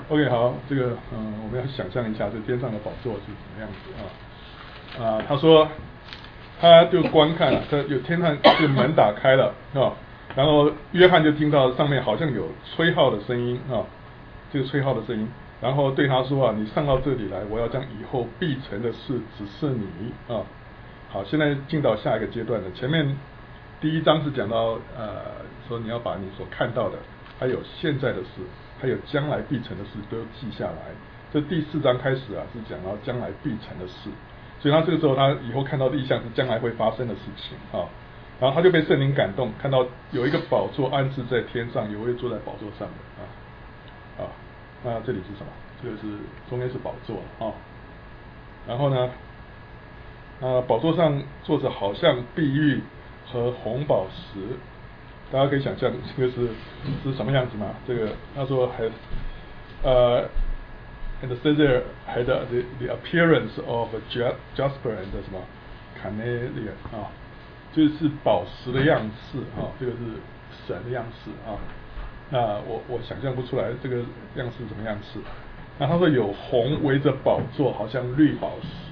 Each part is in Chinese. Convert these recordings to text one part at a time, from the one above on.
OK， 好，这个我们要想象一下这天上的宝座是什么样子啊？他说，他就观看了，他有天上这个门打开了啊，然后约翰就听到上面好像有吹号的声音啊，这个吹号的声音，然后对他说啊，你上到这里来，我要将以后必成的事指示你啊。好，现在进到下一个阶段了。前面第一章是讲到说你要把你所看到的，还有现在的事，还有将来必成的事都记下来。这第4章开始啊，是讲到将来必成的事，所以他这个时候他以后看到的意象是将来会发生的事情啊。然后他就被圣灵感动，看到有一个宝座安置在天上，有位坐在宝座上的啊。那这里是什么？这个是中间是宝座啊。然后呢？宝座上坐着好像碧玉和红宝石，大家可以想象这个是什么样子吗？这个他说还and says there had the appearance of a jasper and 什么 carnelian 啊，就是宝石的样式啊，这个是神的样式啊。那我想象不出来这个样式怎么样式。那他说有红围着宝座，好像绿宝石。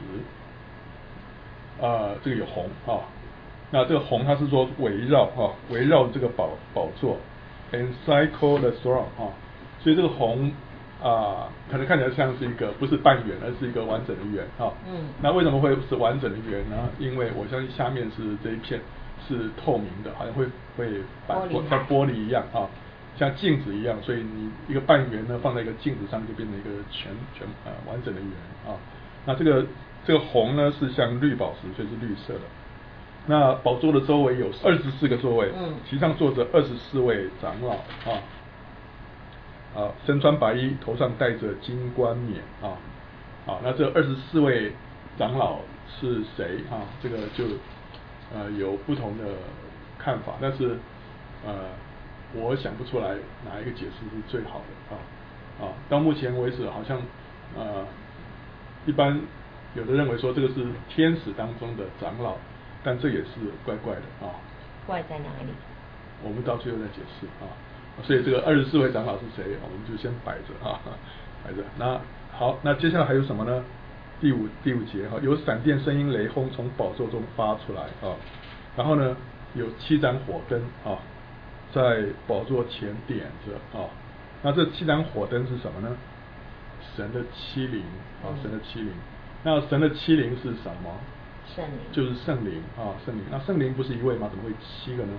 这个有红啊，那这个红它是说围绕围绕这个宝座 ，encircle the throne 啊，所以这个红可能看起来像是一个不是半圆，而是一个完整的圆啊。那为什么会是完整的圆呢？因为我相信下面是这一片是透明的，好像会像玻璃一样啊，像镜子一样，所以你一个半圆呢放在一个镜子上就变成一个全完整的圆啊。那这个红呢是像绿宝石，所以是绿色的。那宝座的周围有24个座位，其上坐着24位长老身穿白衣，头上戴着金冠冕那这24位长老是谁啊？这个就有不同的看法，但是我想不出来哪一个解释是最好的到目前为止好像一般有的认为说这个是天使当中的长老，但这也是怪怪的怪在哪里？ 我们到最后再解释所以这个24位长老是谁，我们就先摆着摆着。那好，那接下来还有什么呢？第五节有闪电、声音、雷轰从宝座中发出来然后呢有7盏火灯在宝座前点着那这7盏火灯是什么呢？神的欺凌神的欺凌。那神的欺凌是什么？ 圣灵， 就是圣灵圣灵。那圣灵不是一位吗？怎么会7个呢？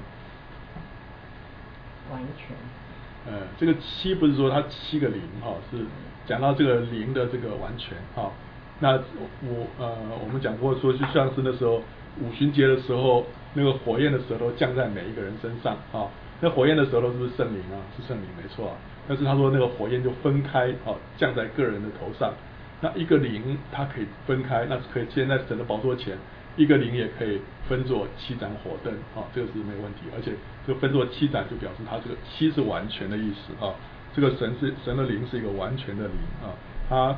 完全。 这个7不是说它7个灵是讲到这个灵的这个完全那我们讲过说，就像是那时候五旬节的时候，那个火焰的舌头降在每一个人身上那火焰的舌头是不是圣灵是圣灵没错但是他说那个火焰就分开降在个人的头上。那一个灵它可以分开，那可以现在神的宝座前，一个灵也可以分作7盏火灯这个是没有问题。而且这个分作7盏就表示它这个7是完全的意思这个神的灵是一个完全的灵它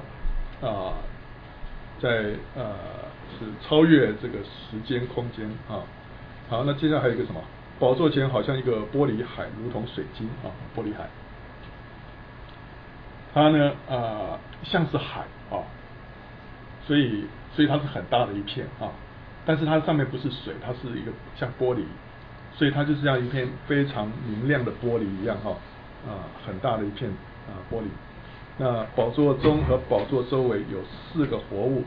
在是超越这个时间空间好，那接下来还有一个什么？宝座前好像一个玻璃海，如同水晶玻璃海。它呢像是海所以它是很大的一片但是它上面不是水，它是一个像玻璃，所以它就是像一片非常明亮的玻璃一样很大的一片玻璃。那宝座中和宝座周围有4个活物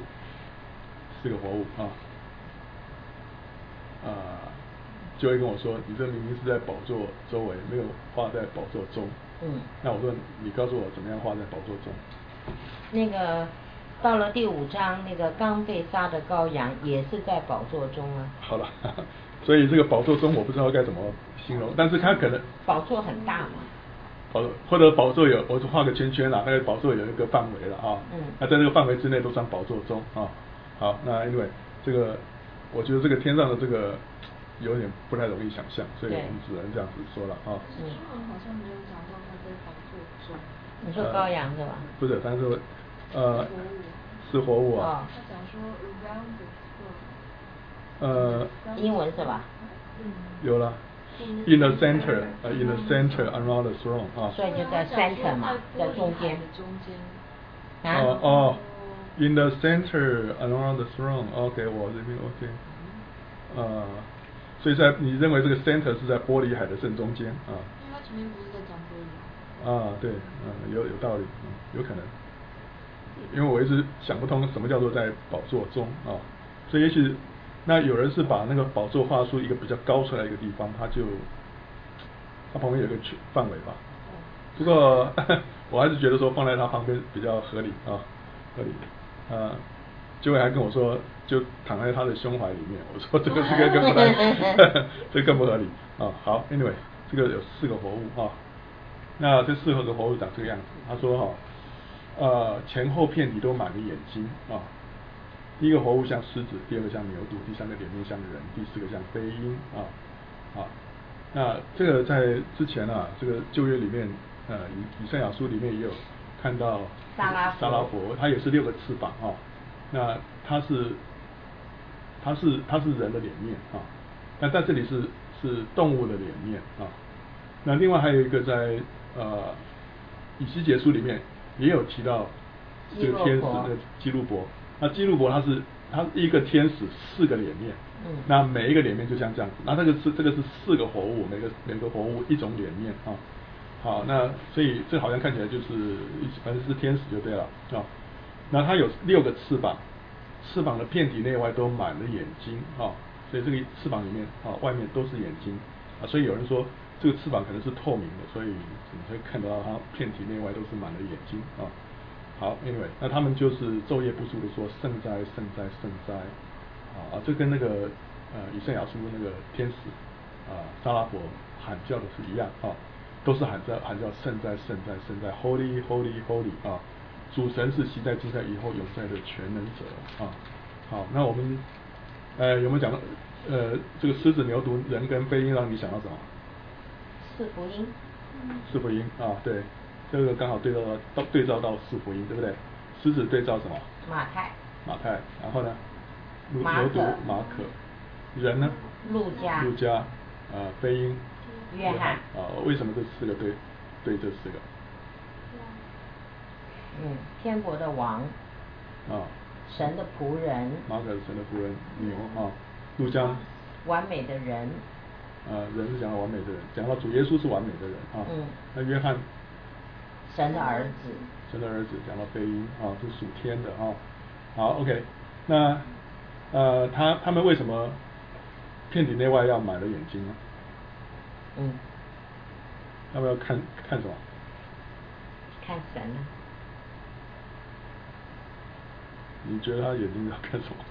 就会跟我说，你这明明是在宝座周围，没有画在宝座中。那我说你告诉我怎么样画在宝座中？ 那个到了第5章，那个刚被杀的羔羊也是在宝座中好了，所以这个宝座中我不知道该怎么形容，但是它可能宝座很大嘛。 或者宝座有，我就画个圈圈那个宝座有一个范围了那在这个范围之内都算宝座中好，那因为这个我觉得这个天上的这个有点不太容易想象，所以我们只能这样子说了新闻好像没有讲到他在宝座中。 你说羔羊是吧？ 不是，但是是活物他讲说 around the throne。 英文是吧？ 有了 in the center in the center around the throne 啊。 所以就在 center 嘛，在中间。 in the center around the throne。OK， 我这边 OK。所以你认为这个 center 是在玻璃海的正中间啊？ 因为它前面不是在讲玻璃对，有道理，有可能。因为我一直想不通什么叫做在宝座中啊，所以也许那有人是把那个宝座画出一个比较高出来一个地方，它旁边有一个范围吧。不过我还是觉得说放在它旁边比较合理啊，合理。结果还跟我说就躺在他的胸怀里面，我说这个更不太，这更不合理啊。好 ，anyway， 这个有4个活物啊，那这4个活物长这个样子。他说前后片体都满了眼睛啊。第一个活物像狮子，第二个像牛犊，第三个脸面像人，第4个像飞鹰啊。那这个在之前这个旧约里面以赛亚书里面也有看到撒拉佛，他也是6个翅膀啊。那他是人的脸面啊，那在这里是动物的脸面啊。那另外还有一个在以西结书里面也有提到这个天使的基路伯。那基路伯他一个天使4个脸面，那每一个脸面就像这样子。那这个是4个活物，每个活物一种脸面啊。好，那所以这好像看起来就是反正是天使就对了啊。那它有6个翅膀，翅膀的片体内外都满了眼睛啊，所以这个翅膀里面外面都是眼睛啊。所以有人说这个翅膀可能是透明的，所以你会看到它片体内外都是满了眼睛啊。好 ，anyway， 那他们就是昼夜不住的说圣哉圣哉圣哉这跟那个以赛亚书那个天使撒拉佛喊叫的是一样都是喊叫圣哉圣哉圣哉 Holy Holy Holy 主神是昔在今在以后永在的全能者好，那我们有没有讲到这个狮子牛犊人跟飞鹰让你想到什么 4福音 ？4福音对，这个刚好对照到4福音，对不对？狮子对照什么？ 马太， 然后呢？牛犊马可，人呢？ 路加， 飞鹰， 约翰为什么这4个对这4个？ 天国的王神的仆人， 马可是神的仆人，牛路加完美的人， 人是讲到完美的人，讲到主耶稣是完美的人那约翰神的儿子， 讲到飞鹰是属天的好 OK， 那他们为什么片体内外要满了眼睛呢？他们要看什么？ 看神啊。 你觉得他眼睛要看什么？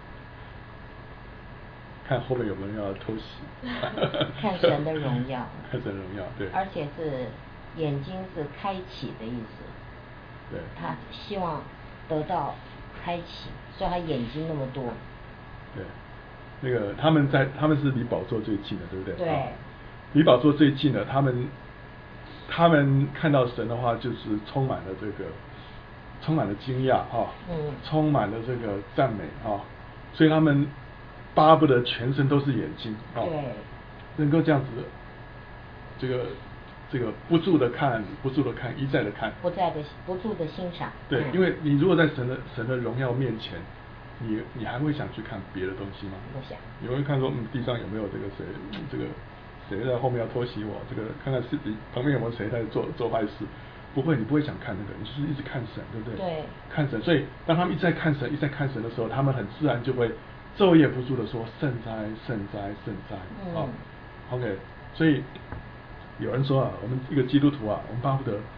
看后面有没有人要偷袭？ 看神的荣耀。 看神的荣耀，对。 而且是眼睛是开启的意思。 对。 他希望得到开启，所以他眼睛那么多。 对，那个他们是离宝座最近的，对不对？ 对。 离宝座最近的，他们看到神的话，就是充满了惊讶充满了这个赞美所以他们巴不得全身都是眼睛对， 能够这样子这个不住的看，一再的看， 不住的欣赏。 对，因为你如果在神的荣耀面前，你还会想去看别的东西吗？ 不想。 你会看说地上有没有谁在后面要偷袭我？看看旁边有没有谁在做坏事？不会，你不会想看那个，你就是一直看神，对不对？ 对。 看神，所以当他们一直在看神的时候，他们很自然就会昼夜不住的说圣哉圣哉圣哉OK， 所以有人说我们一个基督徒我们巴不得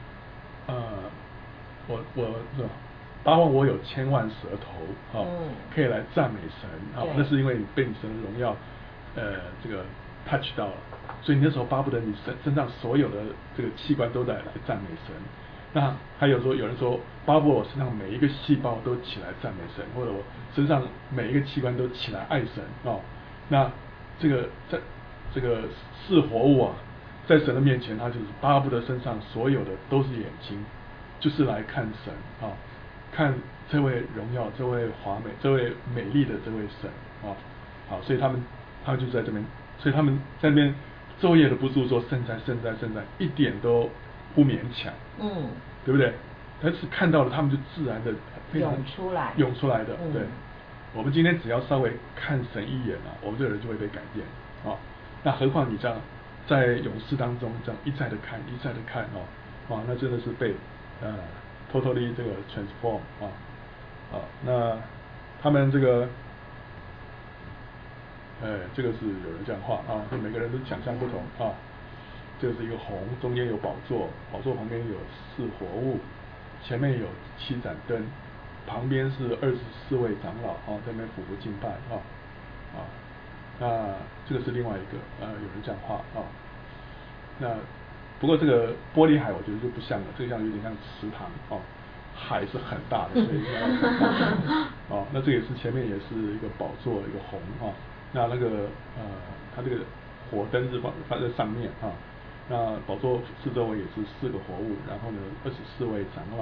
巴望我有1000万舌头可以来赞美神那是因为被你神的荣耀这个 touch 到了，所以你那时候巴不得你身上所有的这个器官都来赞美神。那还有人说巴不得我身上每一个细胞都起来赞美神，或者我身上每一个器官都起来爱神那这个4活物在神的面前，他就是巴不得身上所有的都是眼睛，就是来看神看这位荣耀、这位华美、这位美丽的这位神好，所以他们就在这边，所以他们在那边昼夜的不住说圣哉圣哉圣哉，一点都不勉强，对不对？但是看到了他们就自然的涌出来的，对。我们今天只要稍微看神一眼啊，我们这个人就会被改变啊。那何况你这样在勇士当中这样一再的看哦，那真的是被totally 这个 transform 那他们这个这个是有人这样画啊，就每个人都想象不同啊。这个是一个红，中间有宝座，宝座旁边有4活物，前面有7盏灯，旁边是24位长老在那边俯伏敬拜那这个是另外一个有人这样画那不过这个玻璃海我觉得就不像了，这个像有点像池塘海是很大的，所以那这也是前面也是一个宝座，一个红那个它这个火灯是放在上面那宝座四周围也是4个活物，然后呢24位长老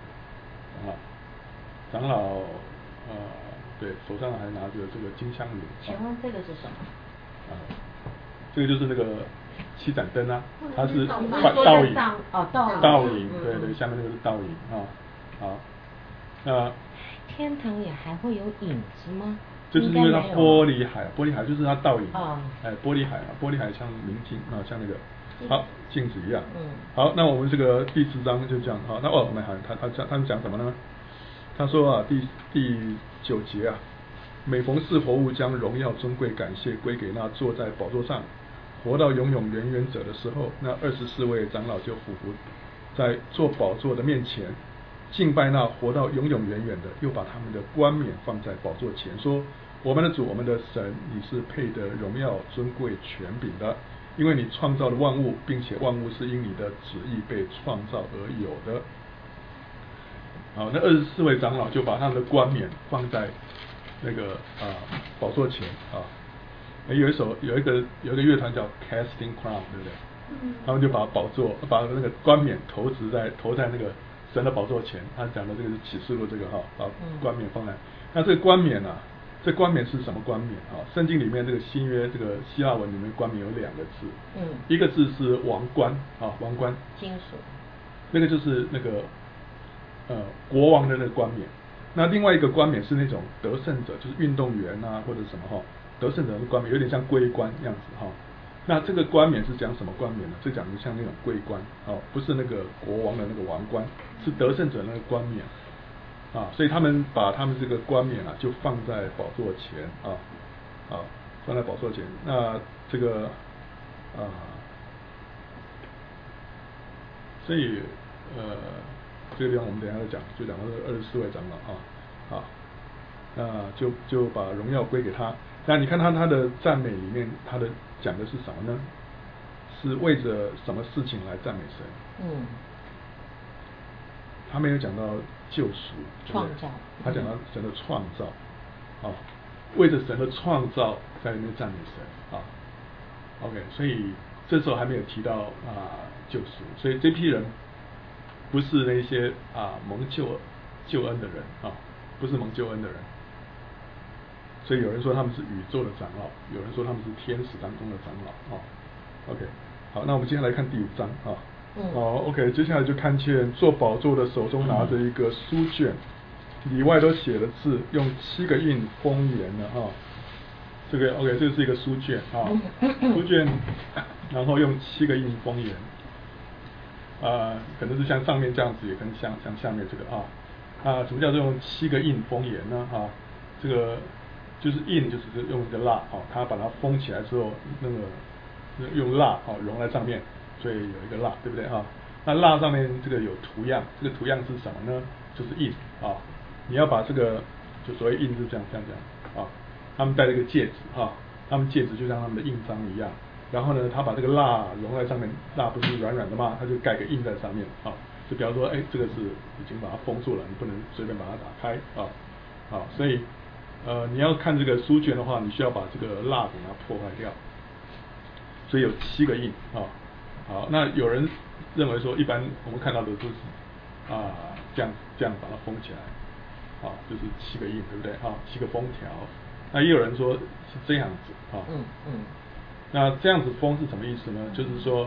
长老对，手上还拿着这个金香炉。 请问这个是什么？ 这个就是那个7盏灯它是倒影倒影，对，下面那个是倒影好，那天堂也还会有影子吗？ 就是因为它玻璃海就是它倒影玻璃海像明镜像那个好镜子一样。好，那我们这个第4章就这样那我们他们讲什么呢？他说第9节每逢4活物将荣耀尊贵感谢归给那坐在宝座上活到永永远远者的时候，那24位长老就俯伏在坐宝座的面前敬拜那活到永永远远的，又把他们的冠冕放在宝座前，说：我们的主，我们的神，你是配得荣耀尊贵权柄的，因为你创造了万物，并且万物是因你的旨意被创造而有的。好，那24位长老就把他们的冠冕放在那个宝座前有一个乐团叫 Casting Crown， 对不对？他们就把把那个冠冕投在那个神的宝座前。他讲的这个是启示录这个把冠冕放在。那这个冠冕这冠冕是什么冠冕圣经里面这个新约这个希腊文里面冠冕有2个字，一个字是王冠王冠， 金属， 那个就是那个国王的那个冠冕。那另外一个冠冕是那种得胜者，就是运动员或者什么得胜者的冠冕，有点像桂冠样子那这个冠冕是讲什么冠冕呢？是讲的像那种桂冠不是那个国王的那个王冠，是得胜者那个冠冕所以他们把他们这个冠冕就放在宝座前放在宝座前。那这个所以这个地方我们等一下再讲，就讲到这24位长老那就把荣耀归给他。那你看他的赞美里面，他的讲的是什么呢？是为着什么事情来赞美神？他没有讲到救赎创造， 他讲到神的创造为着神的创造在那边赞美神OK， 所以这时候还没有提到救赎，所以这批人不是那些蒙救恩的人不是蒙救恩的人。所以有人说他们是宇宙的长老，有人说他们是天使当中的长老OK， 好，那我们接下来看第5章OK， 接下来就看见坐宝座的手中拿着一个书卷，里外都写了字，用7个印封严了这个 OK， 这是一个书卷书卷，然后用7个印封严可能是像上面这样子，也可能像下面这个什么叫做用7个印封严呢这个就是印，就是用一个蜡它把它封起来之后，那个用蜡融在上面，所以有一个蜡，对不对那蜡上面这个有图样，这个图样是什么呢？就是印你要把这个就所谓印是这样他们戴了一个戒指他们戒指就像他们的印章一样，然后呢他把这个蜡融在上面，蜡不是软软的嘛，他就盖个印在上面就比方说这个是已经把它封住了，你不能随便把它打开所以你要看这个书卷的话，你需要把这个蜡给它破坏掉，所以有7个印好，那有人认为说，一般我们看到的都是这样把它封起来就是7个印，对不对7个封条。那也有人说是这样子那这样子封是什么意思呢？就是说，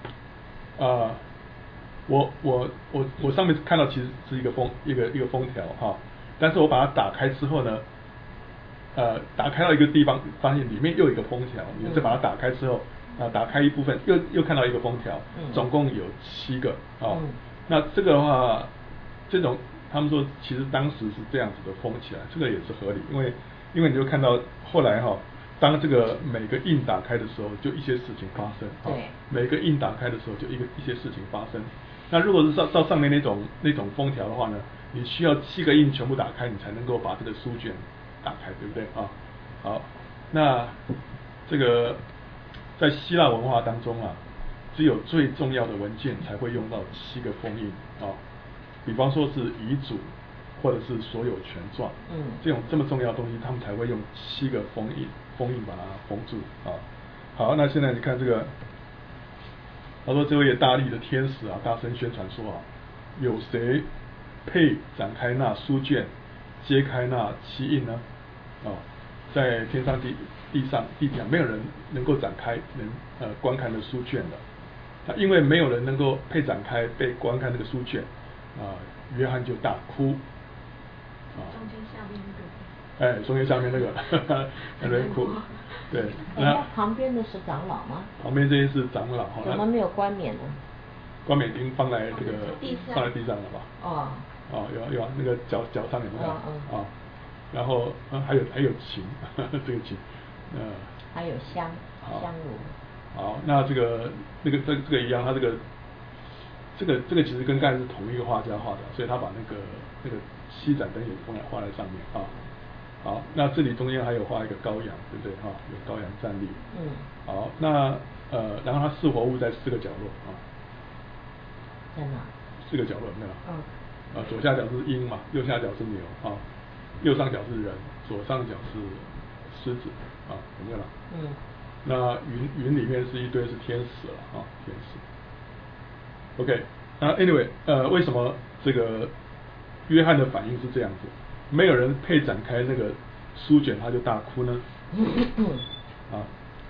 我上面看到其实是一个封条哈，但是我把它打开之后呢，打开到一个地方，发现里面又有一个封条，你再把它打开之后，打开一部分，又看到一个封条，总共有7个啊。那这个的话，这种他们说其实当时是这样子的封起来，这个也是合理，因为你就看到后来哈。当这个每个印打开的时候，就一些事情发生。 对。 每个印打开的时候，就一些事情发生。那如果是照上面那种封条的话呢，你需要7个印全部打开，你才能够把这个书卷打开，对不对啊？好，那这个在希腊文化当中啊，只有最重要的文件才会用到7个封印啊。比方说是遗嘱，或者是所有权状，这么重要的东西，他们才会用7个封印把它封住啊。好，那现在你看这个，他说这位大力的天使啊，大声宣传说啊，有谁配展开那书卷，揭开那7印呢？啊，在天上地上地底下没有人能够展开观看的书卷的。那因为没有人能够配展开被观看那个书卷啊，约翰就大哭。 中间下面那个。 中间下面那个，很人哭。对。 那旁边的是长老吗？ 旁边这些是长老。 怎么没有冠冕呢？ 冠冕已经放在这个放在地上了吧？ 哦。 有那个脚上有没有？啊。然后还有琴，这个琴， 还有香炉。 好，那这个一样，他这个其实跟刚才是同一个画家画的，所以他把那个七盏灯也画在上面啊。好，那这里中间还有画一个羔羊，对不对哈？有羔羊站立。好，那然后它4活物在4个角落啊。 在哪 ？4个角落有没有？左下角是鹰嘛，右下角是牛啊，右上角是人，左上角是狮子啊，有没有了？那云里面是一堆是天使了啊，天使。OK， 那 anyway， 为什么这个约翰的反应是这样子？没有人配展开那个书卷，他就大哭呢？啊？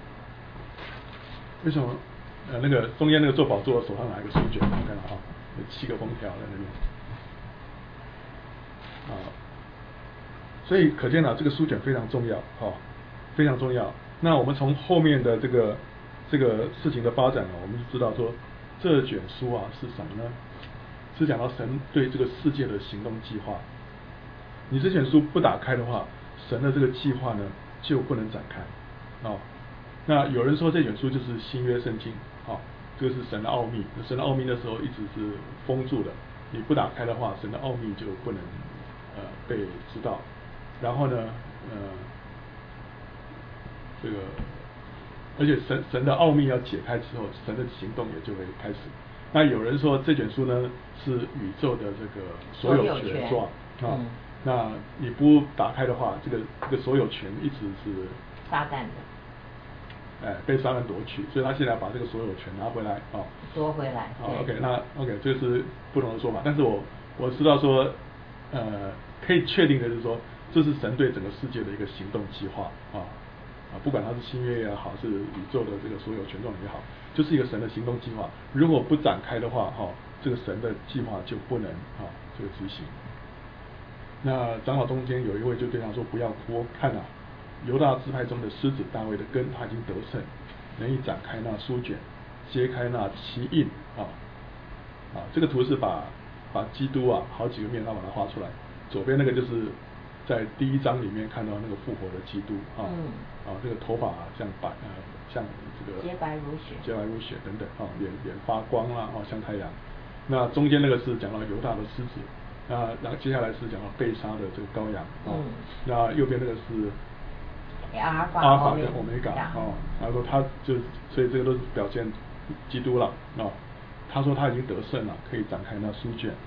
为什么？那个中间那个做宝座手上拿一个书卷，你看到啊，有7个封条在那边。所以可见这个书卷非常重要，非常重要。那我们从后面的这个事情的发展呢，我们就知道说，这卷书啊是什么呢？是讲到神对这个世界的行动计划。你这卷书不打开的话，神的这个计划呢就不能展开。那有人说这卷书就是新约圣经，这个是神的奥秘。神的奥秘那时候一直是封住的，你不打开的话，神的奥秘就不能被知道。然后呢，这个，而且神的奥秘要解开之后，神的行动也就会开始。那有人说这卷书呢是宇宙的这个所有权状啊，那你不打开的话，这个所有权一直是撒旦的， 被撒旦夺取，所以他现在把这个所有权拿回来啊， 夺回来。 OK， 那 OK， 这是不同的说法，但是我知道说，可以确定的是说，这是神对整个世界的一个行动计划不管它是新约也好，是宇宙的这个所有权状也好，就是一个神的行动计划。如果不展开的话，这个神的计划就不能这个执行。那长老中间有一位就对他说：“不要哭，看啊，犹大支派中的狮子大卫的根，他已经得胜，能以展开那书卷，揭开那7印这个图是把基督好几个面他把它画出来，左边那个就是在第1章里面看到那个复活的基督这个头发像像这个洁白如雪等等脸发光啦像太阳。那中间那个是讲到犹大的狮子，然后接下来是讲到被杀的这个羔羊那右边那个是阿尔法跟欧米伽然后他所以这个都是表现基督了他说他已经得胜了，可以展开那书卷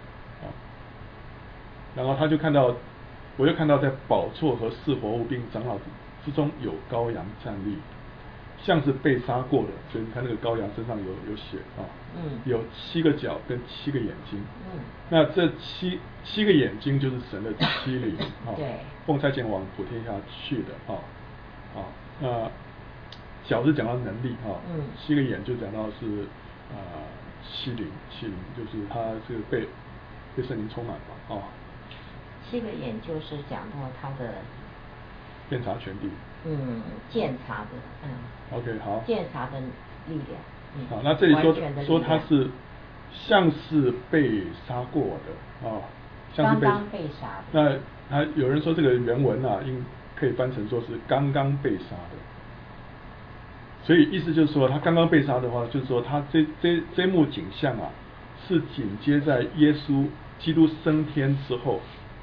然后我就看到在宝座和4活物并长老之中有羔羊站立，像是被杀过的，所以你看那个羔羊身上有血有7个角跟7个眼睛那这七个眼睛就是神的7灵奉差遣往普天下去的那角是讲到能力七个眼就讲到是欺凌，就是他这个被圣灵充满嘛 7个眼就是讲到他的监察权柄， 监察的 OK 好， 监察的力量， 好，那这里说他是像是被杀过的像是刚刚被杀的。那有人说这个原文可以翻成说是刚刚被杀的，所以意思就是说他刚刚被杀的话，就是说他这幕景象是紧接在耶稣基督升天之后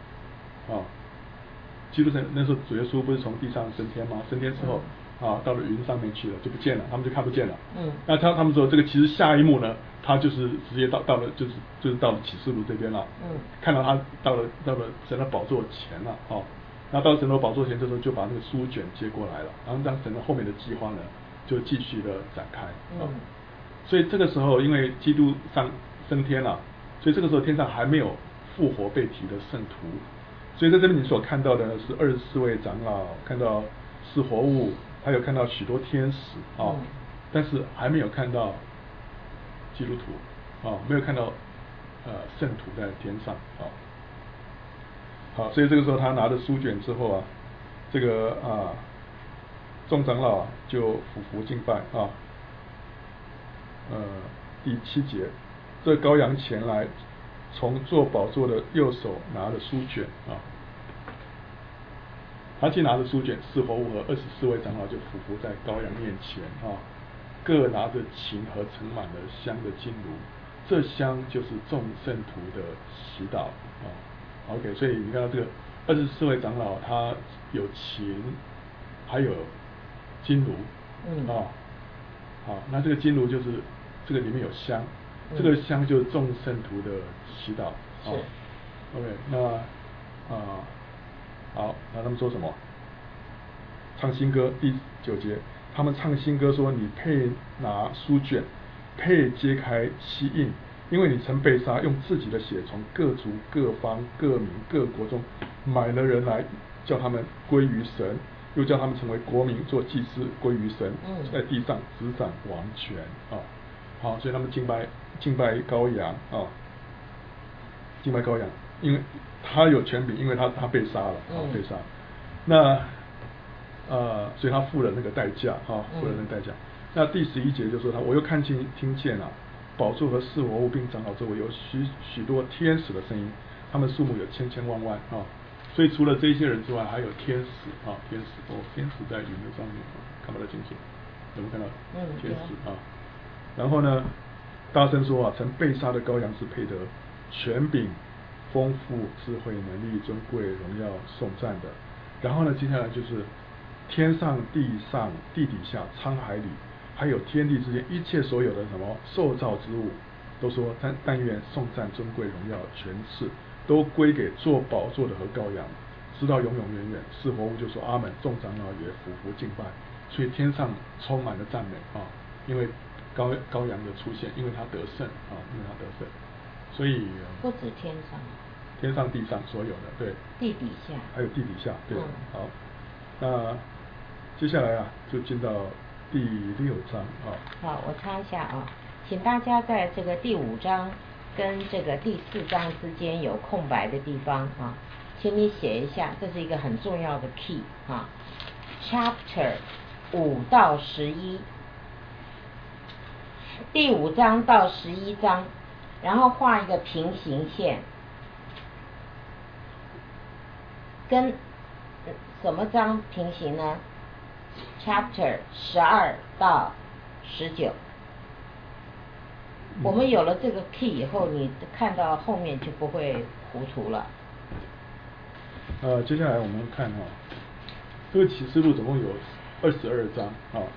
基督那时候主耶稣不是从地上升天吗？升天之后到了云上面去了，就不见了，他们就看不见了。那他们说这个其实下一幕呢，他就是直接到了就是到了启示录这边了。看到他到了神的宝座前了那到神的宝座前，这时候就把那个书卷接过来了，然后让神的后面的计划呢就继续的展开所以这个时候因为基督升天了，所以这个时候天上还没有复活被提的圣徒，所以在这边你所看到的是24位长老，看到4活物，还有看到许多天使但是还没有看到基督徒没有看到圣徒在天上好，所以这个时候他拿着书卷之后这个众长老就俯伏敬拜第7节，这羔羊前来，从坐宝座的右手拿着书卷他既拿着书卷，4活物和24位长老就俯伏在羔羊面前各拿着琴和盛满了香的金炉，这香就是众圣徒的祈祷OK， 所以你看到这个24位长老，他有琴，还有金炉好，那这个金炉就是这个里面有香，这个香就是众圣徒的祈祷OK， 那好，那他们说什么？唱新歌第9节，他们唱新歌说：“你配拿书卷，配揭开7印，因为你曾被杀，用自己的血从各族、各方、各民、各国中买了人来，叫他们归于神，又叫他们成为国民，做祭司，归于神，在地上执掌王权好，所以他们敬拜羔羊敬拜羔羊，因为他有权柄，因为他被杀了被杀，那所以他付了那个代价付了那个代价。那第11节就说我又看见听见宝座和4活物并长老周围有许多天使的声音，他们数目有千千万万所以除了这些人之外，还有天使天使在云的上面看不太清楚，有没有看到天使然后呢，大声说曾被杀的羔羊是配得权柄、丰富、智慧、能力、尊贵、荣耀、颂赞的。然后呢，接下来就是天上、地上、地底下、沧海里，还有天地之间一切所有的什么受造之物，都说但愿颂赞、尊贵、荣耀、权势都归给坐宝座的和羔羊，直到永永远远。4活物就说阿们，众长老也俯伏敬拜。所以天上充满了赞美因为羔羊的出现，因为他得胜因为他得胜，所以不止天上， 天上地上所有的，对， 地底下还有地底下，对好，那接下来就进到第6章好，我插一下请大家在这个第5章跟这个第4章之间有空白的地方请你写一下，这是一个很重要的 key chapter 5到11，第5章到11章，然后画一个平行线，跟什么章平行呢？ Chapter 12到19。我们有了这个 key 以后，你看到后面就不会糊涂了。 接下来我们看这个启示录总共有22章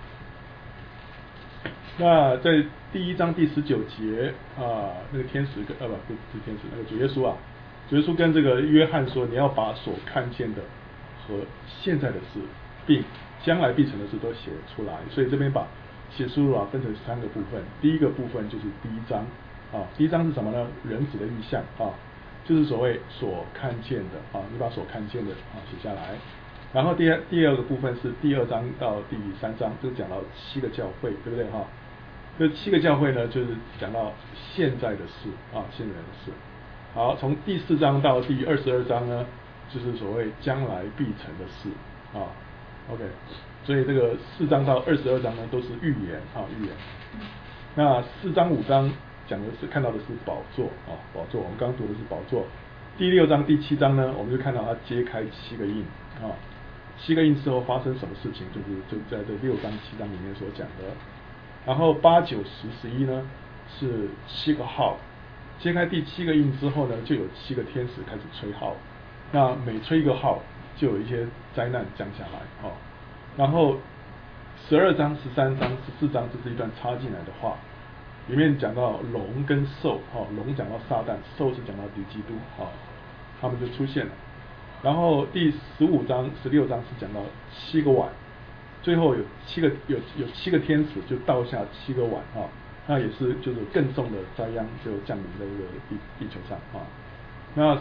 那在第1章第19节那个天使不是天使，那个主耶稣跟这个约翰说，你要把所看见的和现在的事并将来必成的事都写出来。所以这边把启示录分成3个部分。第一个部分就是第1章第1章是什么呢？人子的意象就是所谓所看见的你把所看见的写下来。 然后第二个部分是第2章到第3章，就讲到7个教会，对不对哈？这7个教会呢，就是讲到现在的事啊，现在的事。好，从第4章到第22章呢，就是所谓将来必成的事啊。OK， 所以这个4章到22章呢，都是预言啊，预言。那4章5章讲的是看到的是宝座啊，宝座。我们刚刚读的是宝座。第6章、第7章呢，我们就看到它揭开7个印啊。7个印之后发生什么事情，就在这6章、7章里面所讲的。然后8、9、10、11呢是7个号，揭开第7个印之后呢，就有7个天使开始吹号，那每吹一个号，就有一些灾难降下来哦。然后12章、13章、14章，这是一段插进来的话，里面讲到龙跟兽哦，龙讲到撒旦，兽是讲到敌基督哦，他们就出现了。然后第15章、16章是讲到7个碗，最后有7个天使就倒下7个碗啊，那也是就是更重的灾殃就降临在这个地球上啊。那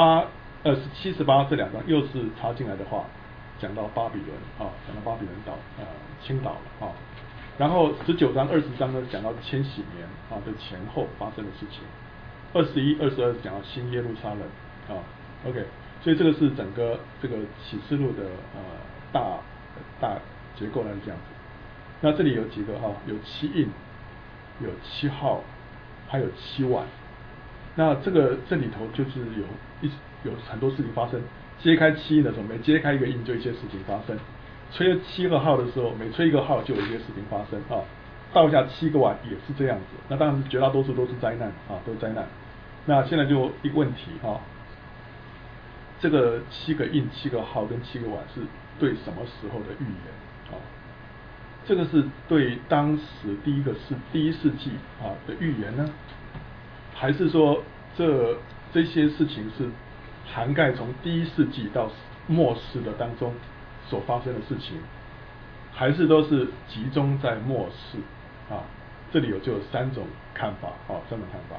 17、18这2章又是插进来的话，讲到巴比伦啊，讲到巴比伦倾倒了啊。然后19章、20章呢讲到千禧年啊的前后发生的事情，21、22讲到新耶路撒冷啊。OK。所以这个是整个这个启示录的大结构呢是这样子。那这里有几个哈，有7印，有7号，还有7碗。那这里头就是有很多事情发生。揭开7印的时候，每揭开一个印就有一些事情发生。吹了7个号的时候，每吹一个号就有一些事情发生啊。倒下7个碗也是这样子。那当然是绝大多数都是灾难啊，都是灾难。那现在就一个问题哈。这个7个印、7个号跟7个碗是对什么时候的预言啊？这个是对当时第1世纪的预言呢，还是说这些事情是涵盖从第1世纪到末世的当中所发生的事情，还是都是集中在末世啊？这里就有3种看法啊，3种看法。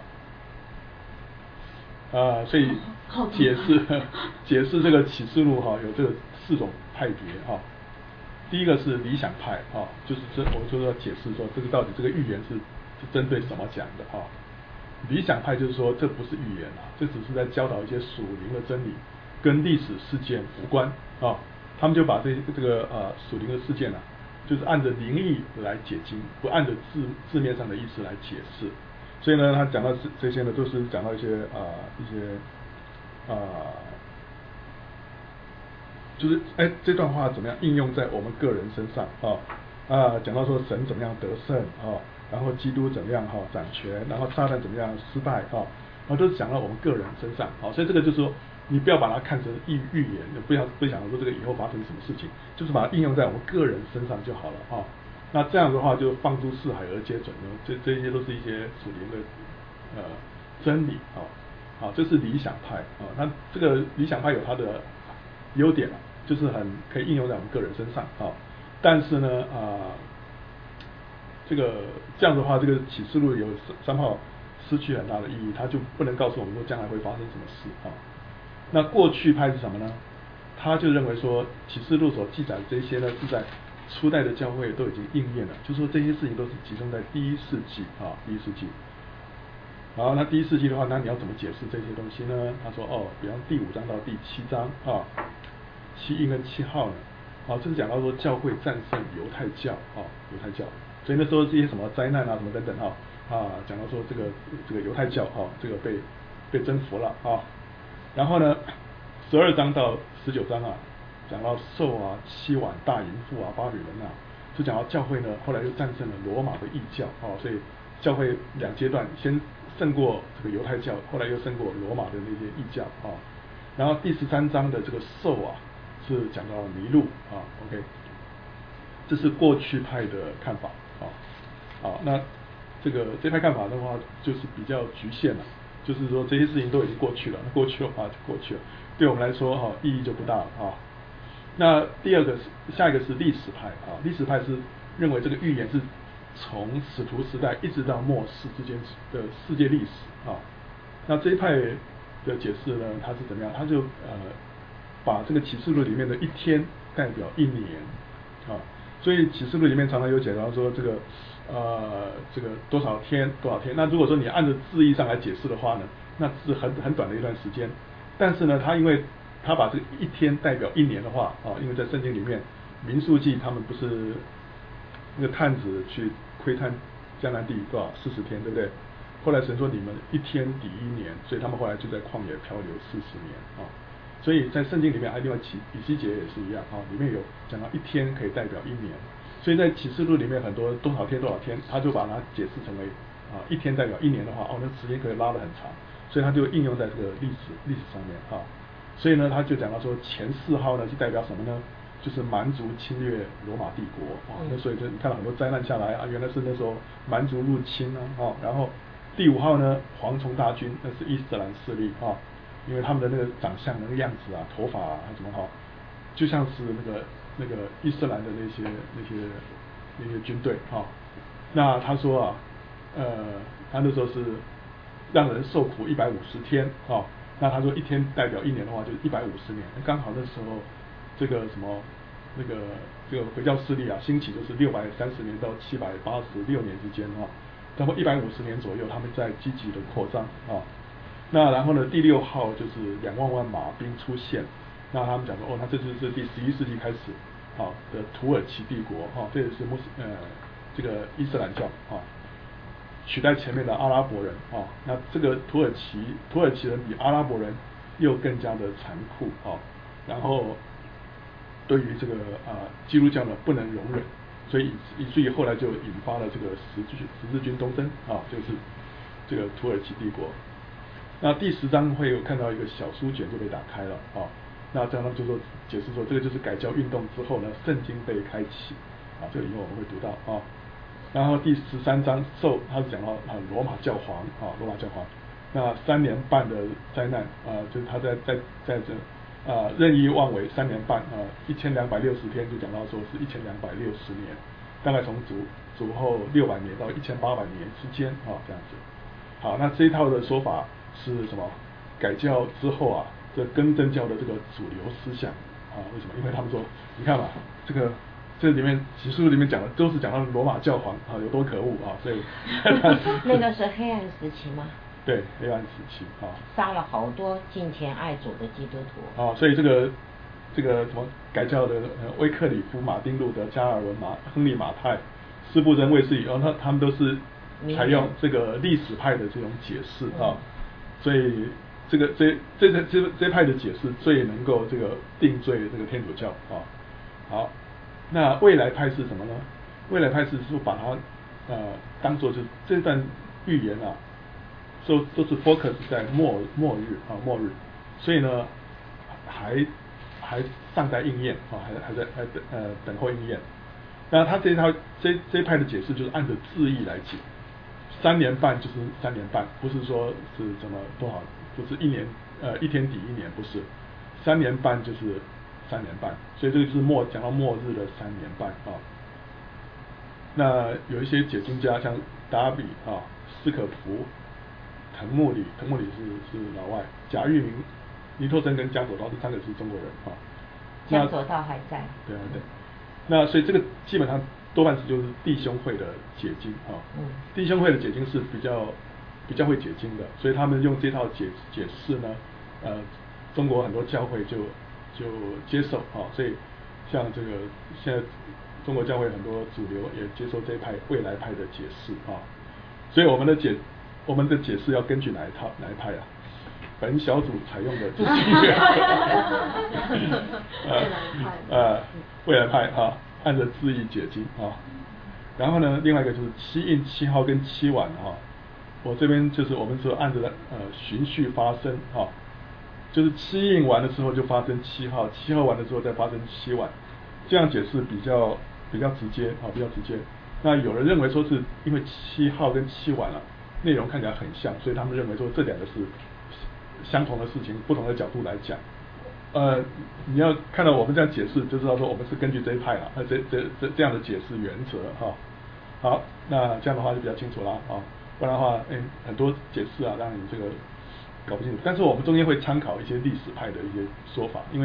所以解释这个启示录哈，有这个4种派别哈。第一个是理想派啊，就是我们说要解释说这个到底这个预言是针对什么讲的啊？理想派就是说这不是预言啊，这只是在教导一些属灵的真理，跟历史事件无关啊。他们就把这个属灵的事件啊，就是按着灵意来解经，不按着字面上的意思来解释。所以呢，他讲到这些呢，都是讲到一些就是这段话怎么样应用在我们个人身上讲到说神怎么样得胜然后基督怎么样掌权，然后撒旦怎么样失败然后都是讲到我们个人身上所以这个就是说，你不要把它看成预言，不想说这个以后发生什么事情，就是把它应用在我们个人身上就好了那这样的话就放诸四海而皆准呢，这些都是一些属灵的真理这是理想派那这个理想派有它的优点就是很可以应用在我们个人身上但是呢这样的话，这个启示录有3号失去很大的意义，它就不能告诉我们说将来会发生什么事那过去派是什么呢？他就认为说启示录所记载的这些呢，是在初代的教会都已经应验了，就是说这些事情都是集中在第1世纪第1世纪。好，那第1世纪的话，那你要怎么解释这些东西呢？他说比方第5章到第7章7印跟7号呢这是讲到说教会战胜犹太教犹太教，所以那时候这些什么灾难什么等等讲到说这个犹太教这个被征服了然后呢12章到19章讲到兽7碗大淫妇巴比伦就讲到教会呢后来又战胜了罗马的异教所以教会2阶段，先胜过这个犹太教，后来又胜过罗马的那些异教然后第13章的这个兽是讲到尼禄OK， 这是过去派的看法那这派看法的话就是比较局限了，就是说这些事情都已经过去了，那过去的话就过去了，对我们来说意义就不大了那下一个是历史派历史派是认为这个预言是从使徒时代一直到末世之间的世界历史那这一派的解释呢，它是怎么样？它就把这个启示录里面的一天代表一年啊，所以启示录里面常常有讲到说这个多少天多少天。那如果说你按照字义上来解释的话呢，那是很短的一段时间。但是呢，因为他把这个一天代表一年的话啊，因为在圣经里面民数记他们不是那个探子去窥探迦南地多少40天，对不对？后来神说你们一天抵一年，所以他们后来就在旷野漂流40年啊。所以在圣经里面还另外以西结也是一样啊，里面有讲到一天可以代表一年，所以在启示录里面很多多少天多少天，他就把它解释成为一天代表一年的话，哦，那时间可以拉得很长，所以他就应用在这个历史上面啊。所以呢，他就讲到说前4号呢是代表什么呢？就是蛮族侵略罗马帝国啊，那所以就你看到很多灾难下来啊，原来是那时候蛮族入侵啊，然后第5号呢，蝗虫大军，那是伊斯兰势力啊，因为他们的那个长相、那个样子啊、头发啊什么哈，就像是那个伊斯兰的那些军队啊。那他说啊，他那时候是让人受苦150天啊。那他说一天代表一年的话，就是150年，刚好那时候这个这个回教势力啊兴起，就是630年到786年之间啊。然后150年左右，他们在积极的扩张啊。那然后呢，第6号就是2万万马兵出现。那他们讲说，哦，那这就是第11世纪开始的土耳其帝国这也是这个伊斯兰教取代前面的阿拉伯人那这个土耳其人比阿拉伯人又更加的残酷然后对于这个基督教呢不能容忍，所以以至于后来就引发了这个十字军东征就是这个土耳其帝国。那第10章会有看到一个小书卷就被打开了那这样他们就说解释说，这个就是改教运动之后呢，圣经被开启这个以后我们会读到然后第13章他是讲到罗马教皇罗马教皇那3年半的灾难就是他在这任意妄为3年半1260天，就讲到说是1260年，大概从主后600年到1800年之间这样子。好，那这一套的说法是什么？改教之后这更正教的这个主流思想为什么？因为他们说，你看嘛，这里面启示录里面讲的都是讲到罗马教皇有多可恶所以那个是黑暗时期吗？ 对，黑暗时期杀了好多敬虔爱主的基督徒所以这个什么改教的威克里夫、马丁路德、加尔文、亨利马泰、斯布真、卫斯理他们都是采用这个历史派的这种解释所以这派的解释最能够这个定罪这个天主教好，那未来派是什么呢？未来派是说把它当作就是这段预言都是 focus 在末日，所以呢还尚待应验还在等候应验。那他这一派的解释就是按照字义来解，3年半就是3年半，不是说是什么多少，不是一年一天抵一年，不是，3年半就是3年半，所以这个就是讲到末日的3年半那有一些解经家像达比斯可福、滕穆里是老外，贾玉明、尼托生跟江佐道这3个是中国人江佐道还在。 对。那所以这个基本上多半是就是弟兄会的解经弟兄会的解经是比较会解经的，所以他们用这套解释呢中国很多教会就接受所以像这个现在中国教会很多主流也接受这一派未来派的解释所以我们的解释要根据哪一派本小组采用的就是未来派按着字义解经然后呢，另外一个就是7印7号跟7晚我这边就是我们说按着循序发生就是7印完的时候就发生7号，7号完的时候再发生7晚，这样解释比较直接比较直接。那有人认为说是因为7号跟7晚内容看起来很像，所以他们认为说这2个是相同的事情，不同的角度来讲。你要看到我们这样解释，就知道说我们是根据这一派这样的解释原则好，那这样的话就比较清楚了不然的话很多解释让你这个搞不清楚。但是我们中间会参考一些历史派的一些说法，因为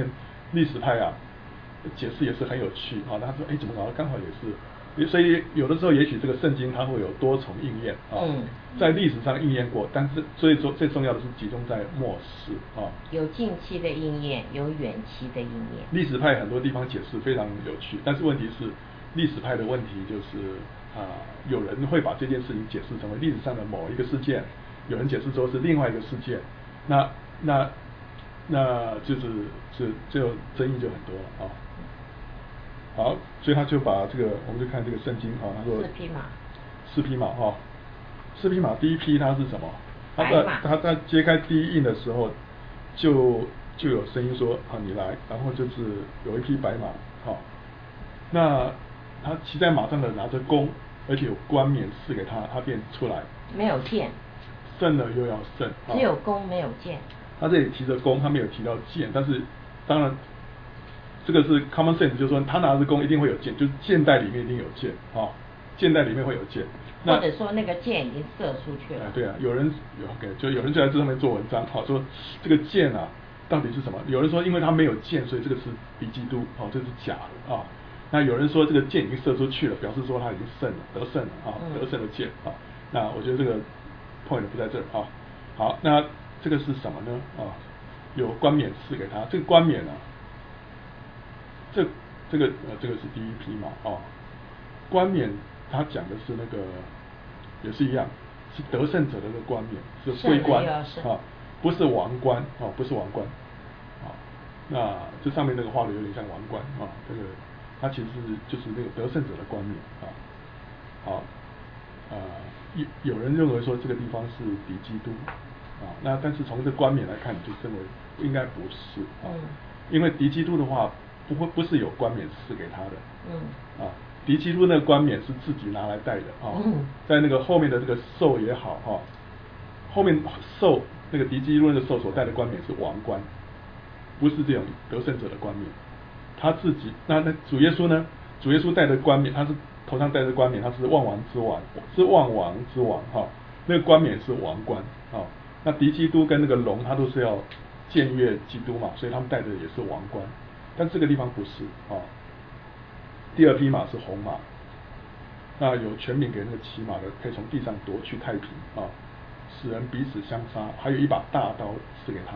历史派啊，解释也是很有趣啊。他说，怎么搞的？刚好也是，所以有的时候也许这个圣经它会有多重应验啊，在历史上应验过，但是最重要的是集中在末世啊。 有近期的应验，有远期的应验。 历史派很多地方解释非常有趣，但是问题是，历史派的问题就是有人会把这件事情解释成为历史上的某一个事件，有人解释说是另外一个事件，那就是就争议就很多了啊。好，所以他就把这个，我们就看这个圣经啊，他说四匹马哈，四匹马第一批它是什么？他在揭开第一印的时候，就有声音说你来，然后就是有一匹白马，那他骑在马上的拿着弓，而且有冠冕赐给他，他便出来。 没有剑。 胜了又要胜。 只有弓没有剑。 他这里提着弓，他没有提到剑，但是当然这个是 common sense， 就是说他拿着弓一定会有剑，就是箭袋里面一定有剑箭袋里面会有剑。 或者说那个箭已经射出去了。 对啊，有人就在这上面做文章，说这个箭啊到底是什么？有人说因为他没有箭，所以这个是敌基督，这是假的啊。那有人说这个箭已经射出去了，表示说他已经得胜了得胜的箭啊。那我觉得这个 point 不在这儿啊。好，那这个是什么呢？有冠冕赐给他，这个冠冕啊，这个是第一批嘛冠冕他讲的是那个也是一样，是得胜者的那个冠冕，是桂冠不是王冠不是王冠那这上面那个画的有点像王冠这个它其实就是那个得胜者的冠冕好有人认为说这个地方是敌基督那但是从这冠冕来看，你就认为应该不是因为敌基督的话不是有冠冕赐给他的敌基督那个冠冕是自己拿来戴的在那个后面的这个兽也好后面兽那个敌基督的兽所戴的冠冕是王冠，不是这种得胜者的冠冕。他自己那主耶稣呢？主耶稣戴的冠冕，他是头上戴的冠冕，他是万王之王，是万王之王那个冠冕是王冠那敌基督跟那个龙，他都是要僭越基督嘛，所以他们戴的也是王冠，但这个地方不是第二匹马是红马，那有权柄给那个骑马的，可以从地上夺去太平使人彼此相杀，还有一把大刀赐给他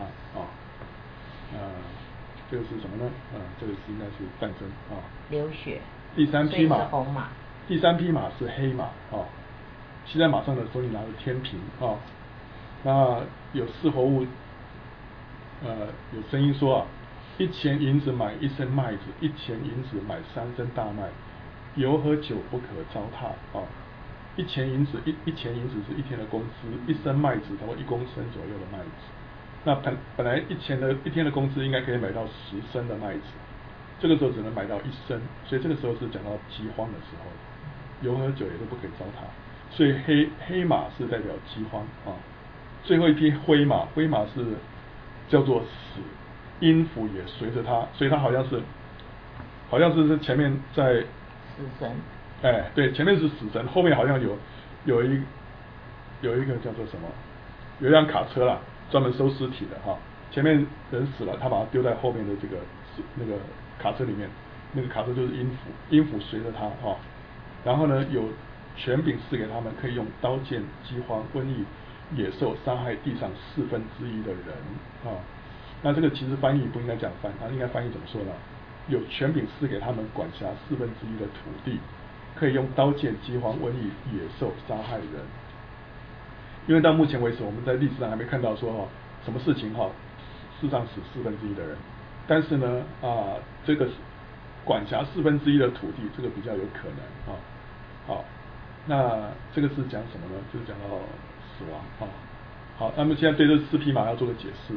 这个是什么呢？这个是应该是战争流血。 第三匹马是红马。 第三匹马是黑马骑在马上的手里拿着天平那有四活物有声音说1钱银子买1升麦子，1钱银子买3升大麦，油和酒不可糟蹋1钱银子1钱银子是1天的工资，1升麦子差不多1公升左右的麦子。那本来1天的工资应该可以买到10升的麦子，这个时候只能买到1升，所以这个时候是讲到饥荒的时候，油和酒也都不可以糟蹋，所以黑马是代表饥荒最后一匹灰马是叫做死，阴府也随着它，所以它好像是前面在死神。 对，前面是死神，后面好像有一个叫做什么，有一辆卡车啦，专门收尸体的前面人死了，他把它丢在后面的那个卡车里面，那个卡车就是阴府随着他然后呢有权柄赐给他们，可以用刀剑、饥荒、瘟疫、野兽杀害地上1/4的人那这个其实翻译不应该这样翻，应该翻译怎么说呢？有权柄赐给他们管辖1/4的土地，可以用刀剑、饥荒、瘟疫、野兽杀害人。因为到目前为止，我们在历史上还没看到说什么事情世上死1/4的人，但是呢这个管辖1/4的土地，这个比较有可能好，那这个是讲什么呢？就是讲到死亡好，那么现在对这4匹马要做个解释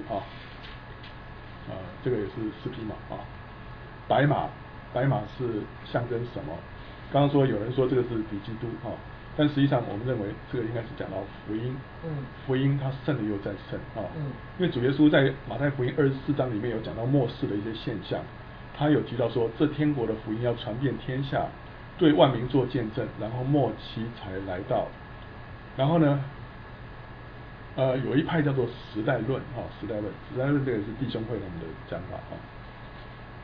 这个也是4匹马白马是象征什么？刚刚说有人说这个是敌基督但实际上我们认为这个应该是讲到福音福音它胜了又再胜因为主耶稣在马太福音24章里面有讲到末世的一些现象，他有提到说这天国的福音要传遍天下，对万民做见证，然后末期才来到。然后呢有一派叫做时代论这个是弟兄会他们的讲法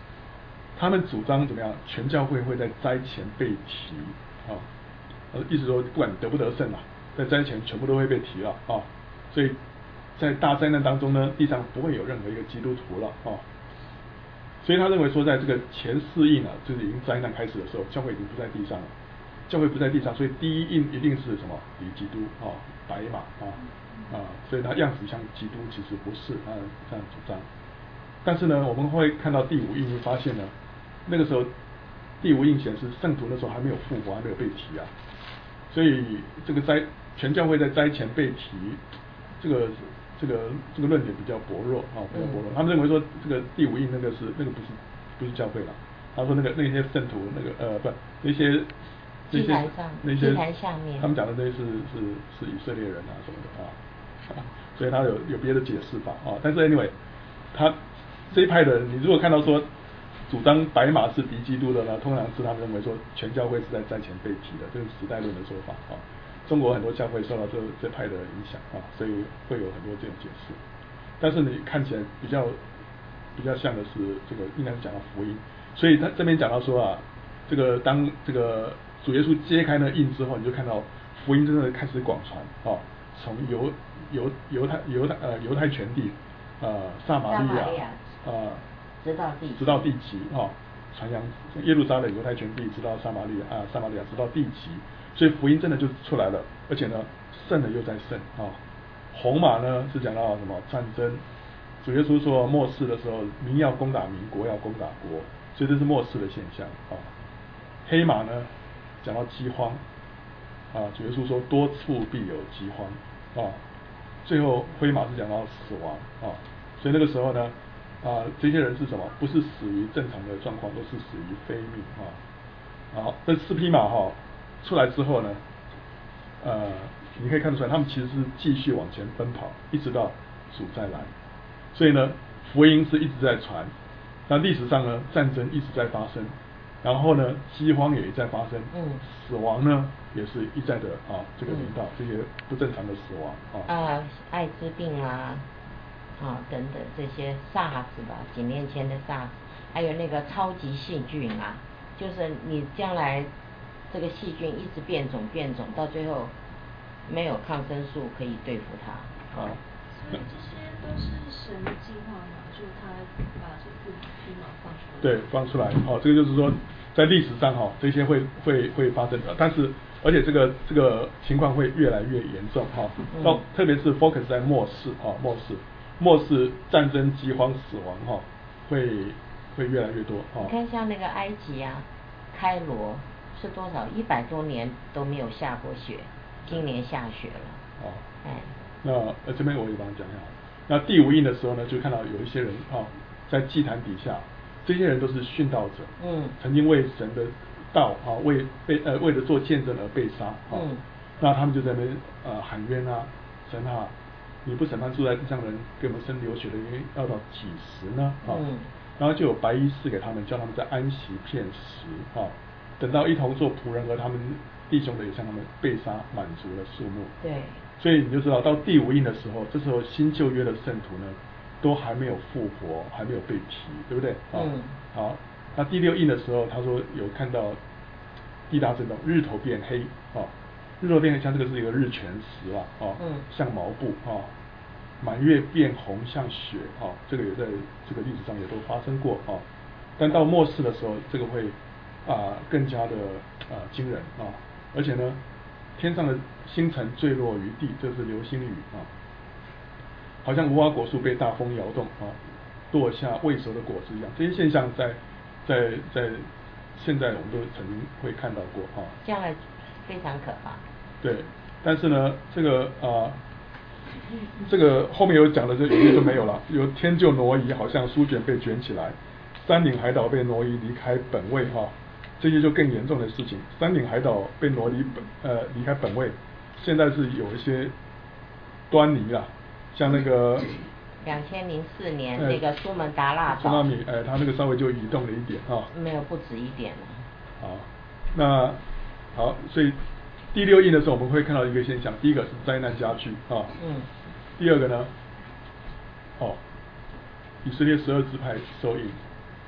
他们主张怎么样？全教会会在灾前被提啊，意思说不管得不得胜啊，在灾前全部都会被提了啊，所以在大灾难当中呢，地上不会有任何一个基督徒了啊，所以他认为说，在这个前4印啊，就是已经灾难开始的时候，教会已经不在地上了，教会不在地上，所以第一印一定是什么？比基督啊，白马所以它样子像基督，其实不是这样主张。但是呢，我们会看到第5印，会发现呢，那个时候第5印显示圣徒那时候还没有复活，还没有被提啊，所以这个全教会在灾前被提，这个论点比较薄弱啊，比较薄弱。他们认为说这个第5印那个不是教会了，他说那些圣徒那些祭坛下面， 他们讲的那些是以色列人啊什么的啊，所以他有别的解释法啊。但是 anyway， 他这一派的人，你如果看到说主张白马是敌基督的呢，通常是他们认为说全教会是在战前被提的，这是时代论的说法啊。中国很多教会受到这派的影响啊，所以会有很多这种解释。但是你看起来比较像的是这个应该是讲到福音，所以他这边讲到说啊，这个当这个主耶稣揭开那印之后，你就看到福音真的开始广传啊，从犹太全地撒玛利亚直到地极啊，传扬耶路撒冷犹太全地直到撒玛利亚直到地极，所以福音真的就出来了，而且呢胜了又在胜啊。红马呢是讲到什么战争，主耶稣说末世的时候民要攻打民，国要攻打国，所以这是末世的现象啊。黑马呢讲到饥荒啊，主耶稣说多处必有饥荒啊。最后灰马是讲到死亡啊，所以那个时候呢这些人是什么？不是死于正常的状况，都是死于非命啊。好，这4匹马出来之后呢，你可以看得出来，他们其实是继续往前奔跑，一直到主再来。所以呢，福音是一直在传，那历史上呢，战争一直在发生，然后呢，饥荒也一再发生，死亡呢也是一再的这个临到这些不正常的死亡艾滋病等等这些 SARS 吧，几年前的 SARS， 还有那个超级细菌就是你将来这个细菌一直变种，到最后没有抗生素可以对付它所以这些都是神的计划嘛，就是他把这4匹马放出来。 对，放出来这个就是说在历史上这些会发生的，但是而且这个情况会越来越严重特别是 focus 在末世战争、饥荒、死亡会越来越多你看像那个埃及开罗是多少100多年都没有下过雪，今年下雪了那这边我也帮你讲一下。那第5印的时候呢，就看到有一些人在祭坛底下，这些人都是殉道者，曾经为神的道为了做见证而被杀那他们就在那边喊冤神你不审判住在地上的人，给我们生流血的原因要到几时呢然后就有白衣赐给他们，叫他们在安息片时等到一同做仆人和他们弟兄的也向他们被杀满足了数目。 对， 所以你就知道到第5印的时候，这时候新旧约的圣徒呢都还没有复活，还没有被提，对不对好，那第6印的时候，他说有看到地大震动，日头变黑日头变黑，像这个是一个日全食像毛布满月变红像雪这个也在这个历史上也都发生过但到末世的时候，这个会更加的惊人而且呢，天上的星辰坠落于地，这是流星雨好像无花果树被大风摇动落下未熟的果子一样，这些现象在现在我们都曾经会看到过将来非常可怕。 对，但是呢，这个后面有讲的，这有些就没有了。有天就挪移，好像书卷被卷起来；山岭海岛被挪移离开本位这些就更严重的事情。山岭海岛被离开本位，现在是有一些端倪啦，像那个 2004年那个苏门答腊岛， 它那个稍微就移动了一点没有，不止一点了。 好，那好，所以第6印的时候，我们会看到一个现象，第一个是灾难加剧第二个呢，以色列12支派受印，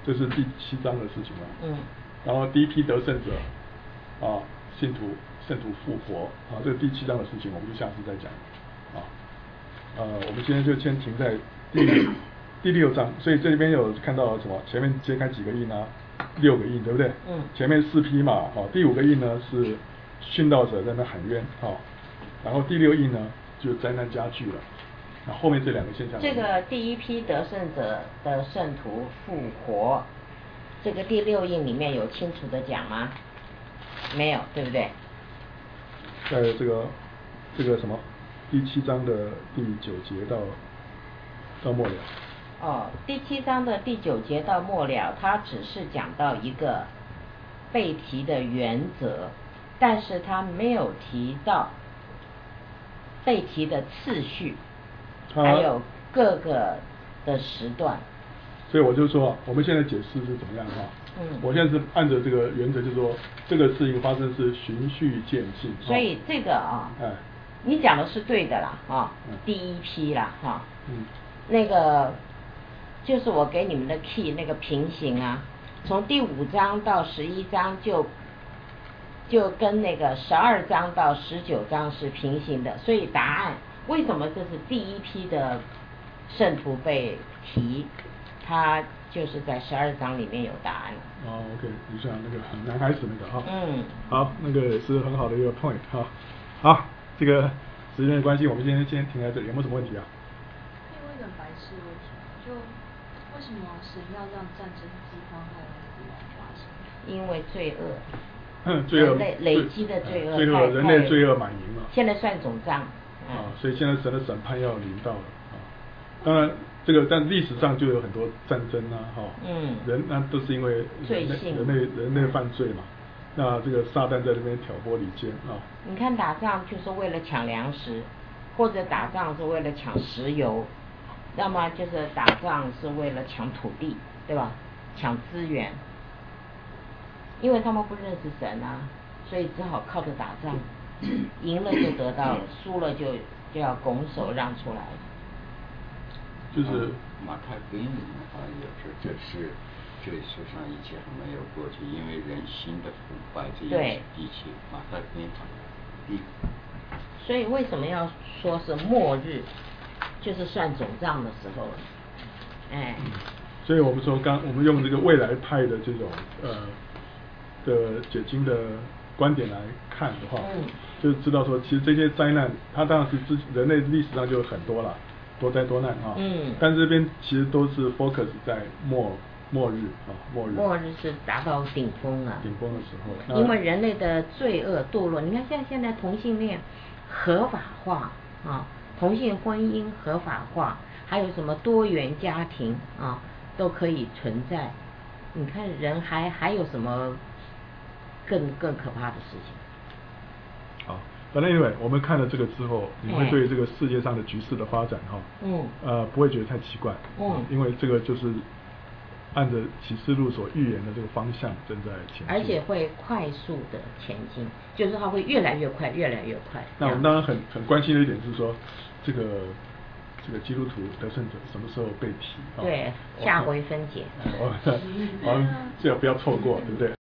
这是第7章的事情了。 嗯。 然后第一批得胜者，圣徒复活，这个第7章的事情，我们就下次再讲。我们今天就先停在第6章，所以这边有看到什么？前面揭开几个印啊？6个印，对不对？ 嗯。 前面4匹马，第5个印呢是殉道者在那喊冤，然后第6印呢就是灾难加剧了。那后面这2个现象。 这个第一批得胜者的圣徒复活，这个第6印里面有清楚的讲吗？没有，对不对？ 在这个什么第7章的第9节到末了。 第7章的第9节到末了，它只是讲到一个被提的原则，但是它没有提到被提的次序，还有各个的时段。 所以我就说，我们现在解释是怎么样我现在是按照这个原则，就是说这个事情发生是循序渐进。 所以这个你讲的是对的啦，第一批啦，那个就是我给你们的 key 那个平行啊，从第5章到11章就跟那个12章到19章是平行的，所以答案为什么这是第一批的圣徒被提，它就是在12章里面有答案。 OK， 你想那个男孩子那个好，那个也是很好的一个 point 好，这个时间的关系，我们今天先停在这里，有没有什么问题啊？ 可以问一个白痴问题，就为什么神要让战争、饥荒还有死亡发生？ 因为罪恶。 罪恶累积的罪恶， 人类罪恶满盈了。 现在算总账。 所以现在神的审判要临到了。当然，但历史上就有很多战争那都是因为人类犯罪嘛。那这个撒旦在那边挑拨离间你看打仗就是为了抢粮食，或者打仗是为了抢石油，要么就是打仗是为了抢土地，对吧？抢资源。因为他们不认识神所以只好靠着打仗，赢了就得到了，输了就要拱手让出来。 就是马太福音里面也是，这世上一切还没有过去，因为人心的腐败，这一切马太福音所以为什么要说是末日，就是算总账的时候所以我们说我们用这个未来派的这种的解经的观点来看的话，就知道说，其实这些灾难，它当然是人类历史上就很多了，多灾多难但是这边其实都是 focus 在末日末日是达到顶峰了。 顶峰的时候。 因为人类的罪恶堕落，你看现在同性恋合法化同性婚姻合法化，还有什么多元家庭都可以存在。你看人还有什么更可怕的事情？ 好，反正因为我们看了这个之后，你会对这个世界上的局势的发展不会觉得太奇怪因为这个就是按着启示录所预言的这个方向正在前进， 而且会快速的前进，就是它会越来越快，越来越快。 那我们当然很关心的一点是说，这个基督徒得胜者什么时候被提？ 对，下回分解。 这个不要错过，对不对？